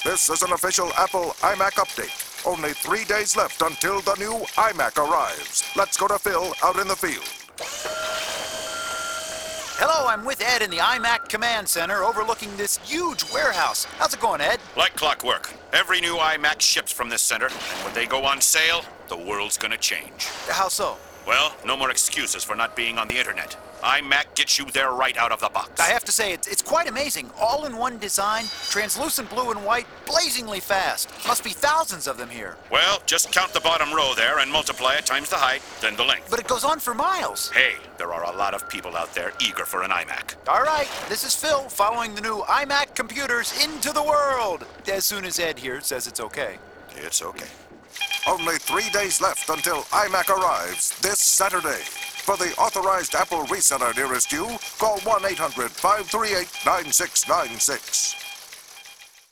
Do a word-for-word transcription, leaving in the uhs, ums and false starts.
This is an official Apple iMac update. Only three days left until the new iMac arrives. Let's go to Phil out in the field. Hello, I'm with Ed in the iMac Command Center overlooking this huge warehouse. How's it going, Ed? Like clockwork. Every new iMac ships from this center, and when they go on sale, the world's gonna change. How so? Well, no more excuses for not being on the internet. iMac gets you there right out of the box. I have to say, it's, it's quite amazing. All-in-one design, translucent blue and white, blazingly fast. Must be thousands of them here. Well, just count the bottom row there and multiply it times the height, then the length. But it goes on for miles. Hey, there are a lot of people out there eager for an iMac. All right, this is Phil following the new iMac computers into the world. As soon as Ed here says it's okay. It's okay. Only three days left until iMac arrives this Saturday. For the authorized Apple reseller nearest you, call one eight hundred, five three eight, nine six nine six.